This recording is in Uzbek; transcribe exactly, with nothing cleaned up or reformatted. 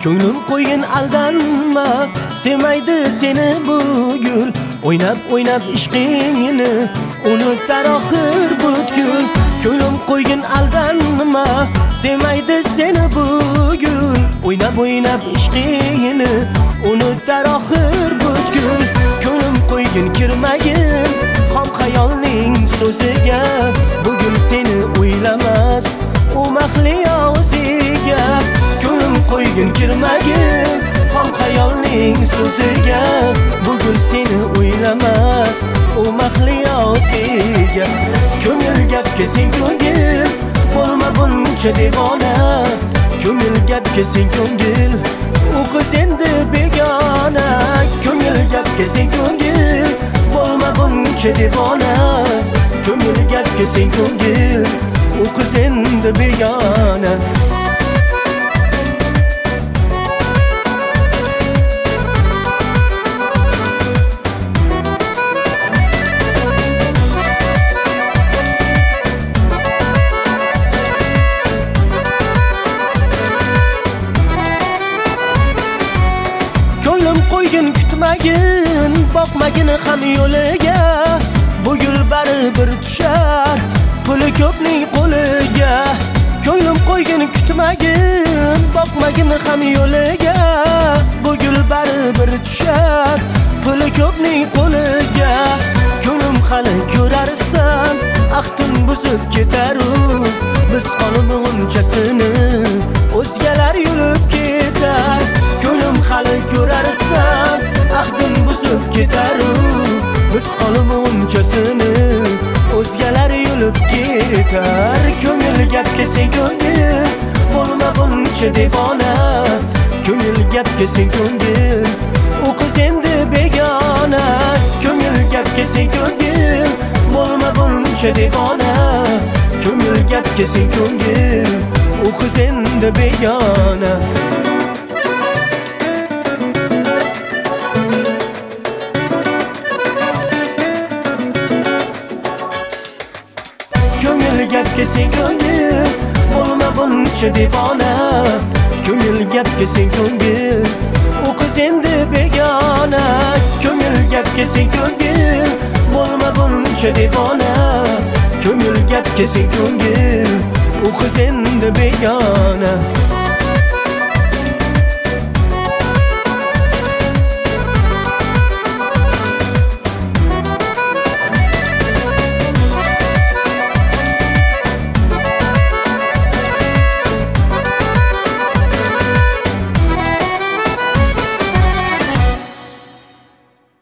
Ko'nglim qo'ygin aldanma, sevmaydi seni bu gul. O'ynab o'ynab ishqingni unutar oxir butkul. Ko'nglim qo'ygin aldanma, sevmaydi seni bu gul. O'ynab o'ynab ishqingni unutar oxir butkul. Ko'nglim qo'ygin kirmagin xom xayolning so'ziga. Bugun seni o'ylamas u mahliyo o'ziga. Ko'nglim qo'ygin kirmagin xom xayolning so'ziga. Bugun seni o'ylamas u mahliyo o'ziga. Ko'ngil gapga sen ko'ngil bo'lma buncha devona. Ko'ngil gapga sen ko'ngil u qiz endi begona. Ko'ngil gapga sen ko'ngil bo'lma buncha devona. Ko'ngil gapga sen ko'ngil u qiz endi begona. Ko'nglim qo'ygin kutmagin, boqmagin ham yo'liga. Bu gul baribir tushar puli ko'pning qo'liga. Ko'nglim qo'ygin kutmagin, boqmagin ham yo'liga. Bu gul baribir tushar puli ko'pning qo'liga. Ko'nglim hali ko'rarsan, aqtin buzib ketaru. Biz qolib unchasini o'zgalar yulib ketar. Ko'nglim hali ko'rarsan, aqtin buzib ketaru. Biz qolib unchasini o'zgalar yulib ketar. Ko'ngil gapga sen ko'ngil bo'lma buncha devona. Ko'ngil gapga sen ko'ngil u qiz endi begona. Ko'ngil gapga sen ko'ngil bo'lma buncha devona. Ko'ngil gapga sen ko'ngil u qiz endi begona. Ko'ngil gapga sen ko'ngil bo'lma buncha devona. Ko'ngil gapga sen ko'ngil u qiz endi begona. Ko'ngil gapga sen ko'ngil bo'lma buncha devona. Ko'ngil gapga sen ko'ngil u qiz endi begona.